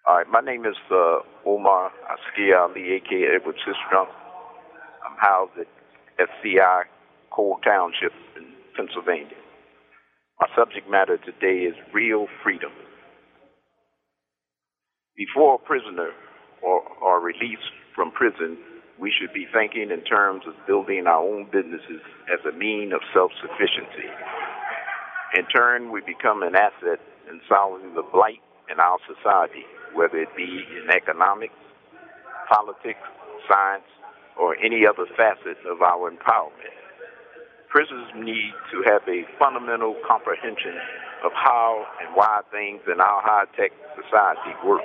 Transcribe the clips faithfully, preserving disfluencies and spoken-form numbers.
All right, my name is uh, Omar Askia Ali, a k a. Edward Sistrum. I'm housed at F C I Cole Township in Pennsylvania. My subject matter today is real freedom. Before a prisoner or, or release from prison, we should be thinking in terms of building our own businesses as a means of self-sufficiency. In turn, we become an asset in solving the blight in our society, whether it be in economics, politics, science, or any other facet of our empowerment. Prisoners need to have a fundamental comprehension of how and why things in our high-tech society work.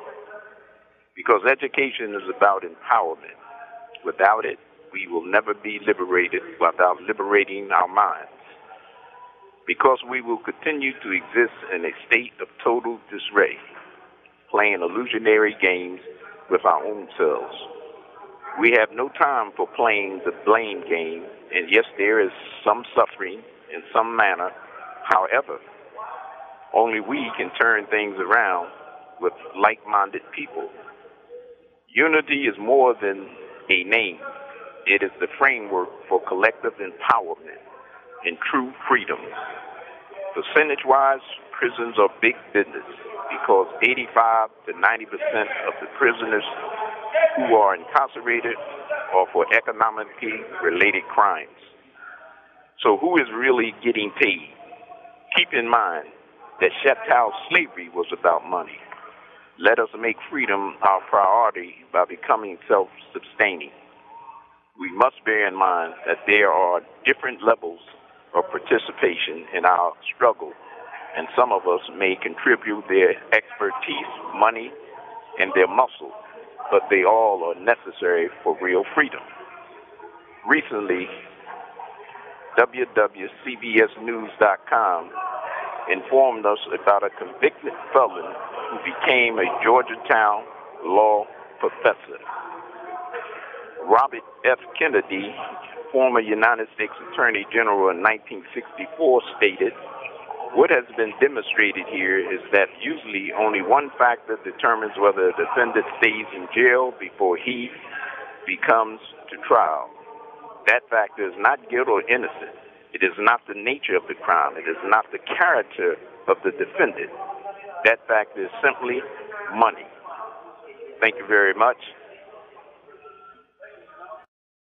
Because education is about empowerment. Without it, we will never be liberated without liberating our minds. Because we will continue to exist in a state of total disarray, playing illusionary games with our own selves. We have no time for playing the blame game, and yes, there is some suffering in some manner. However, only we can turn things around with like-minded people. Unity is more than a name. It is the framework for collective empowerment and true freedom. Percentage-wise, prisons are big business because eighty-five to ninety percent of the prisoners who are incarcerated are for economically related crimes. So who is really getting paid? Keep in mind that chattel slavery was about money. Let us make freedom our priority by becoming self-sustaining. We must bear in mind that there are different levels of participation in our struggle, and some of us may contribute their expertise, money, and their muscle, but they all are necessary for real freedom. Recently, w w w dot c b s news dot com informed us about a convicted felon who became a Georgetown law professor. Robert F. Kennedy, former United States Attorney General in nineteen sixty-four, stated, "What has been demonstrated here is that usually only one factor determines whether a defendant stays in jail before he becomes to trial. That factor is not guilt or innocence. It is not the nature of the crime. It is not the character of the defendant. That factor is simply money." Thank you very much.